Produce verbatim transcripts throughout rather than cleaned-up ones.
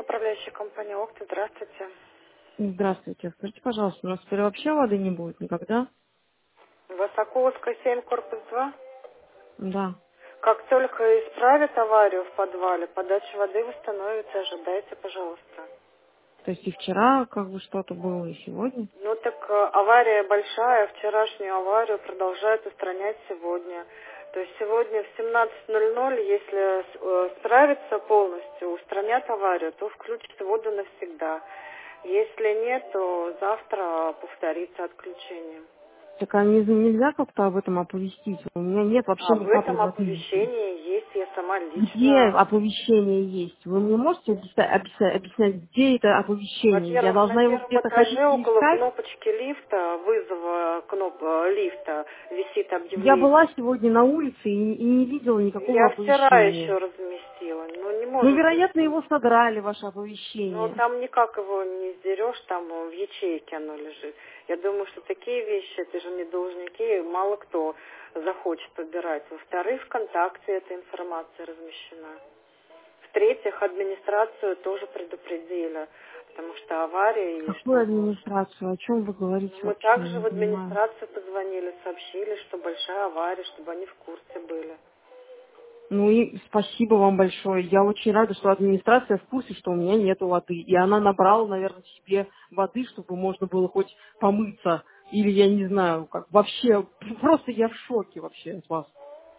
Управляющая компания «Окта», здравствуйте. Здравствуйте. Скажите, пожалуйста, у нас теперь вообще воды не будет никогда? Высоковская семь, корпус два. Да. Как только исправят аварию в подвале, подача воды восстановится, ожидайте, пожалуйста. То есть и вчера как бы что-то было, и сегодня? Ну так э, авария большая, вчерашнюю аварию продолжают устранять сегодня. То есть сегодня в семнадцать ноль ноль, если э, справится полностью, устранят аварию, то включат воду навсегда. Если нет, то завтра повторится отключение. Так а не- нельзя как-то об этом оповестить? У меня нет вообще ни Об капли этом воды. оповещении есть, я сама Где лично. оповещение есть? Вы мне можете объяснять, объяснять, объяснять, где это оповещение? Я Во-первых, на должна его первом где-то ходить этаже и около искать? кнопочки лифта, вызова кноп э, лифта, висит Я была объявление. сегодня на улице и, и не видела никакого Я вчера еще оповещения. разместила, но не Ну, может быть. вероятно, его содрали, ваше Но оповещение. там никак его не сдерешь, там э, в ячейке оно лежит. Я думаю, что такие вещи, это же не должники, мало кто захочет убирать. Во-вторых, ВКонтакте эта информация размещена. В-третьих, администрацию тоже предупредили, потому что авария и Какую что... администрацию? О чем вы говорите Ну, мы вообще? Я также не в понимаю. администрацию позвонили, сообщили, что большая авария, чтобы они в курсе были. Ну и спасибо вам большое. Я очень рада, что администрация в курсе, что у меня нету воды. И она набрала, наверное, себе воды, чтобы можно было хоть помыться. Или я не знаю, как вообще. Просто я в шоке вообще от вас.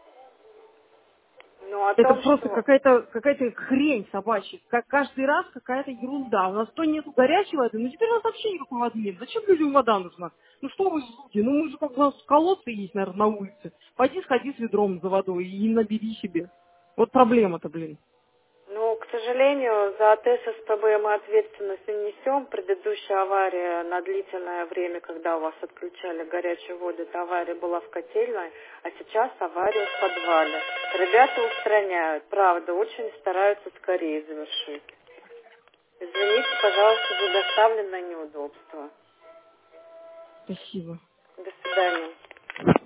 Ну, о Это том, просто что... какая-то какая-то хрень собачья. Как каждый раз какая-то ерунда. У нас то нету горячей воды, ну теперь у нас вообще никакой воды нет. Зачем людям вода нужна? Ну что вы, люди, ну мы же как у нас колодцы есть, наверное, на улице. Пойди сходи с ведром за водой и набери себе. Вот проблема-то, блин. Ну, к сожалению, за АТ с СПБ мы ответственность не несем. Предыдущая авария на длительное время, когда у вас отключали горячую воду, эта авария была в котельной, а сейчас авария в подвале. Ребята устраняют, правда, очень стараются скорее завершить. Извините, пожалуйста, за доставленное неудобство. Спасибо. До свидания.